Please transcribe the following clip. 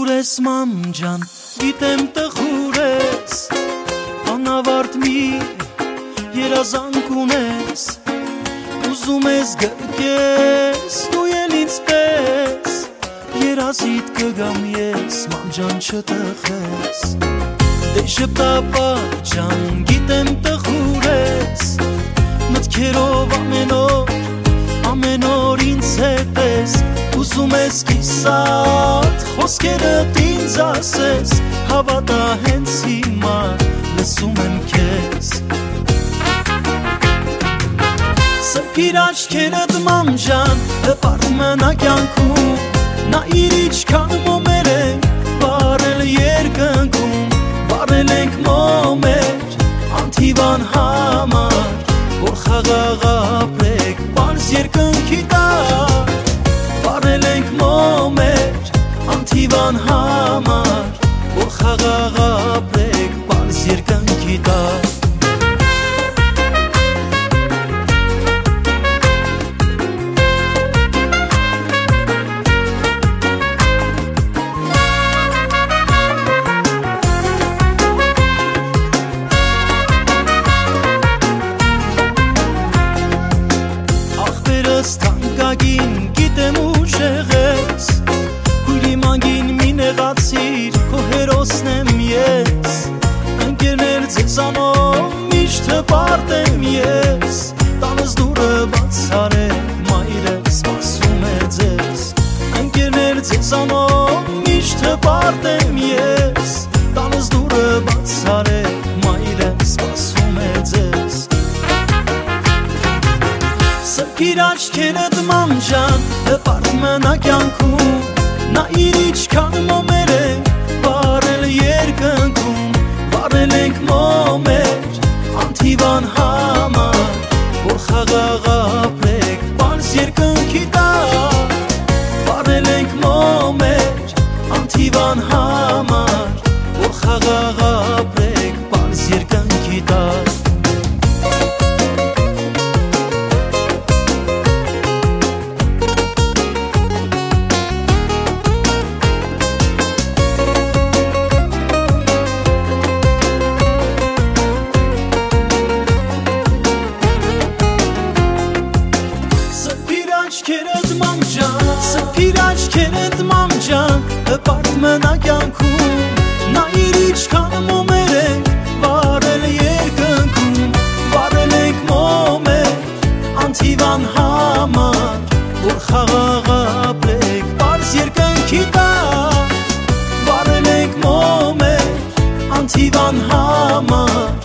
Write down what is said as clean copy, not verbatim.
ես մամ ջան, գիտեմ տխուր ես, անավարտ մի երազանք ունես, ուզում ես գրկես, դու էլ ինձ պես, երազիդ կգամ ես, մամ ջան չտխես, դե շպտապար ջան, գիտեմ տխուր ես, մտքերով ամեն օր ինձ հետ ես, ուզում ես կիսատ, խոսքերդ ինձ ասես, հավատա հենց հիմա, լսում եմ քեզ, սրբիր աչքերդ մամ ջան, հպարտ մնա կյանքում, նայիր ինչքան մոմեր ենք, վառել երկնքում, վառել ենք մոմեր, անթիվան համար, որ խաղաղ ապրեք, պարզ երկնքի տակ, վառել ենք մոմեր, անթիվան համար, որ խաղաղ ապրեք, պարզ երկնքի տակ, Թանկագին գիտեմ ուժեղ ես, քույրի մանգին մի նեղացիր, քո հերոսն եմ ես, ընկերներ ձեզանով միշտ հպարտ եմ ես, տանս դուրը բաց արեք, մայրը սպասում է ձեզ, ընկերներ ձեզանով միշտ հպարտ եմ ես, տանս դուրը բաց արեք, մայրը սպասում է ձեզ, սրբիր աչքերդ մամ ջան, հպարտ մնա կյանքում, նայիր ինչքան մոմեր ենք, վառել երկնքում, վառել ենք մոմեր, անթիվան համար, որ խաղաղ ապրեք, պարզ երկնքի տակ, վառել ենք մոմեր, անթիվան համար, որ խաղաղ ապրեք, պարզ երկնքի տակ, սրբիր աչքերդ մամ ջան, հպարտ մնա կյանքում, նայիր ինչքան մոմեր ենք, վառել երկնքում, վառել ենք մոմեր, անթիվան համար, որ խաղաղ ապրեք, պարզ երկնքի տակ, վառել ենք մոմեր, անթիվան համար,